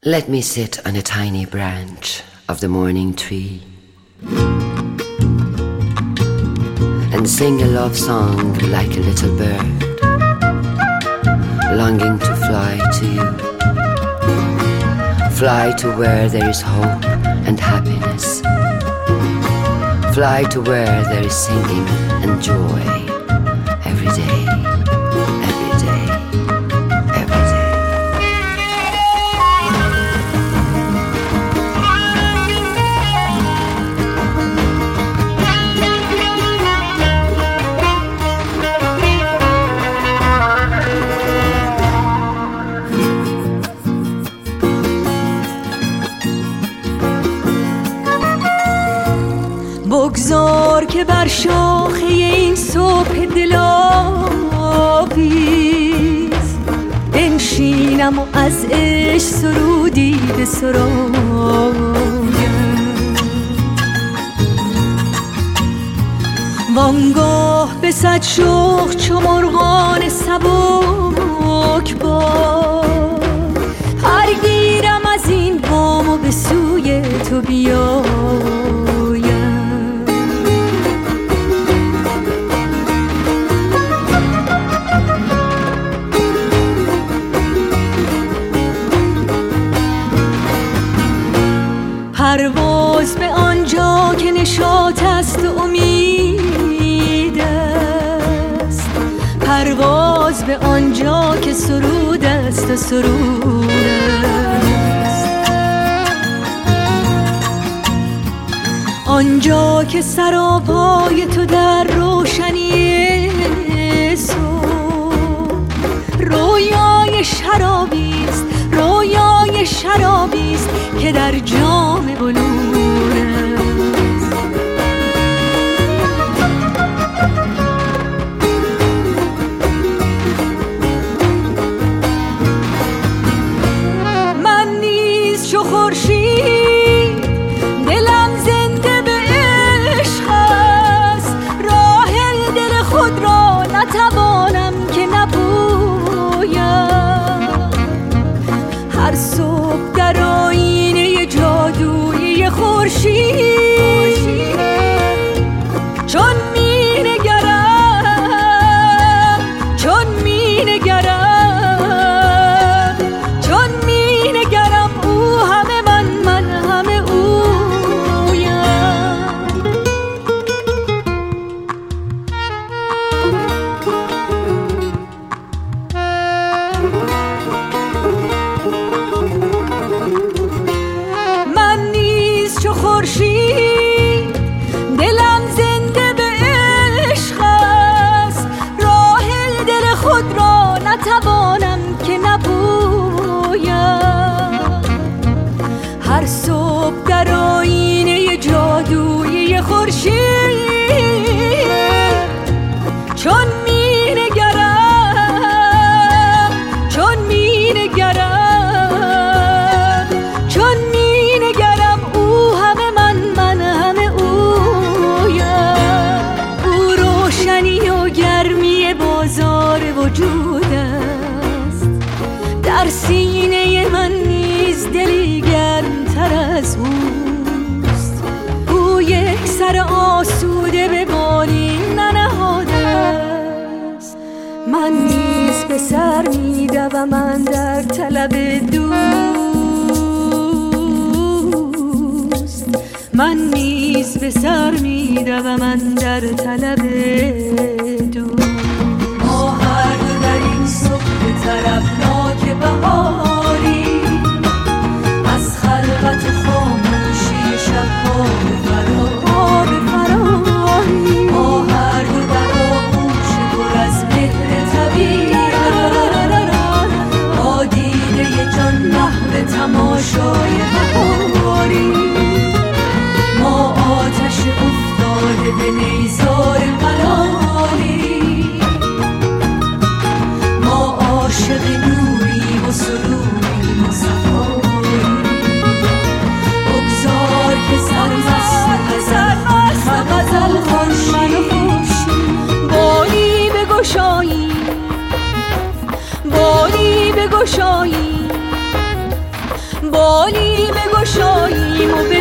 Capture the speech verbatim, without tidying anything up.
Let me sit on a tiny branch of the morning tree and sing a love song like a little bird, longing to fly to you, fly to where there is hope and happiness, fly to where there is singing and joy every day, every day, every day. بگذار که بر شاخه این صبح دل‌آویز بنشینم و از عشق سرودی بسرایم، وانگاه به صد شوق چو مرغان سبک بار پرگیرم از این بام و به سوی تو بیایم. پرواز به آنجا که نشاط است و امید است، پرواز به آنجا که سرود است و سرود است، آنجا که سراپای تو در روشنی صبح رویای شرابی است، رویای شرابی است که در جام بلور است. من نیز چو خورشید دلم زنده به عشق است، راه دل خود را نتوانم که نپویم. هر صبح در آینه جادویی خورشید چون می نگرم، چون می نگرم، چون می نگرم او همه من، من همه اویم. من نیز چو خورشید دلم زنده به عشق است، راه دل خود را نتوانم که نپویم. هر صبح در آینه جادویی خورشید چون می نگرم، چون می نگرم، چون می نگرم او همه من، من همه اویم. او روشنی و گرمی بازار وجود است، در سینه من نیز دلی گرمتر از اوست. او یک سر آسوده به بالین ننهاده است، من نیز به سر می دوم اندر طلب دوست، من نیز به سر می دوم اندر طلب دوست. ما هر دو در این صبح طربناک بهاری از خلوت خاموشی شب‌ها به فرار بفراریم. ما هر دو در آغوش پر از مهر طبیعت با دیده جان محو تماشای بهاری. ما آتش افتاده به نیزار ملالی، ما عاشق نوریم و سروریم و صفاییم. بگذار که سرمست غزل خورشید بانی بگشایی، بانی بگشایی، بالی بگشاییم و